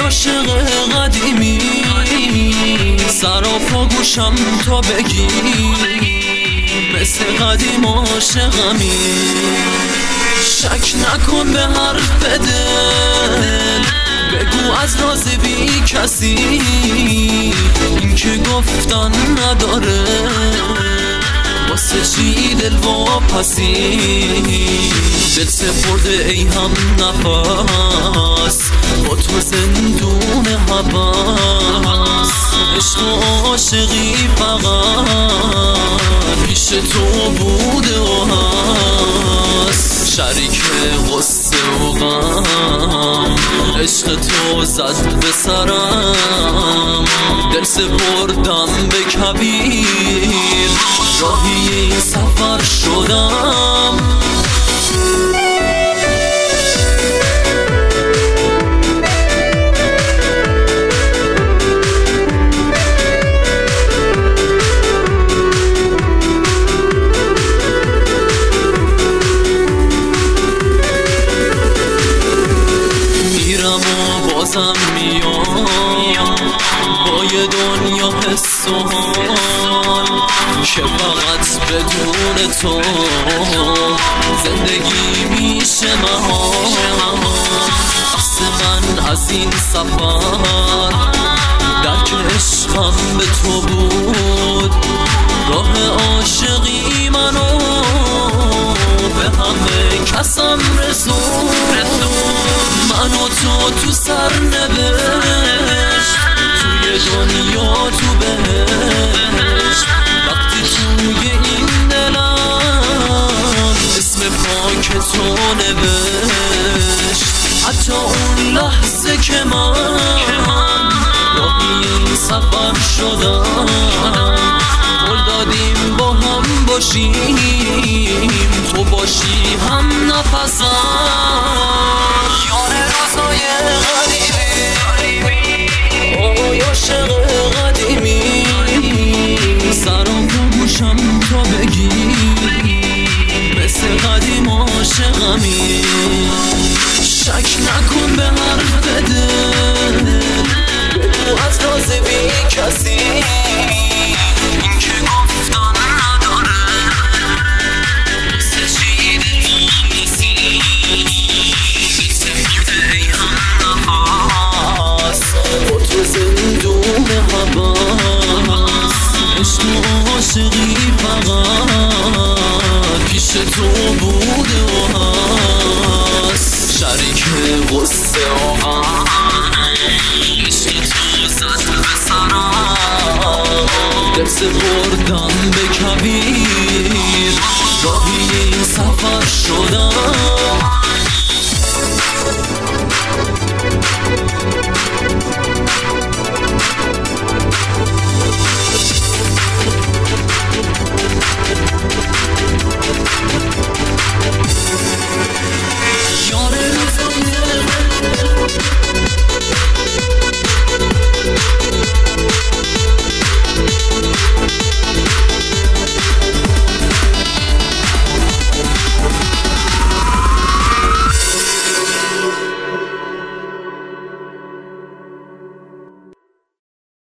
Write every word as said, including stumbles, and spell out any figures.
عاشق قدیمی، سراپا گوشم تا بگی مثل قدیم عاشقمی. شک نکن به حرف دل، بگو از راز بی کسی، این که گفتن نداره واسه چی دل واپسی. دل سپرده ای هم نفس، با تو زندون حبس. عشق و عاشقی فقط پیش تو بوده و هست، شریک غصه و غم عشق تو زد به سرم. دل سپردم به کبیر، راهی این سفر شدم. میرم و بازم میام با یه دنیا حس و حال که فقط بدون تو زندگی میشه محال. دست من از این سفر درک عشقم به تو بود، راه عاشقی منو به همه کسم رسون. من و تو تو سر نوشت، توی دنیا تو بهشت. وقتی توی این دلم اسم پاک تو نوشت، حتی اون لحظه که من راهی این سفر شدم. قول دادیم با هم باشیم، تو باشی هم نفسم. یار روزای غریبی، آی عاشق قدیمی، سرم رو گوشم تا بگی مثل قدیم عاشقمی. شک نکن به حرف دل، بگو از راز بی کسی، این که گفتن نداره واسه چی دل واپسی. دل سپرده ای هم نفس، با تو زندون حبس. عشق و عاشقی فقط پیش تو بوده و هست، شریک غصه و غم عشق تو زد به سرم. دل سپرده